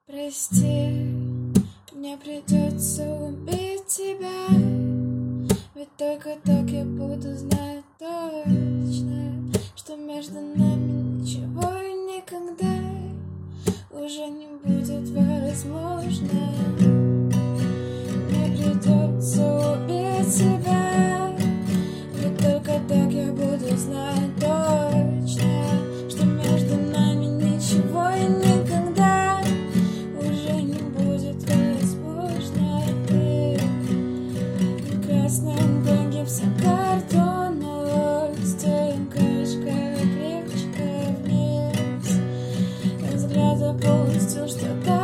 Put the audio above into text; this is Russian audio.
Прости, мне придется убить тебя, ведь только так я буду знать точно, что между нами ничего и никогда уже не будет возможно. Мне придется убить тебя, ведь только так я буду знать точно, что между нами ничего и никогда уже не будет возможно. Ты в красном банке вся картонная, стенка крепче вниз, взгляда полностью что-то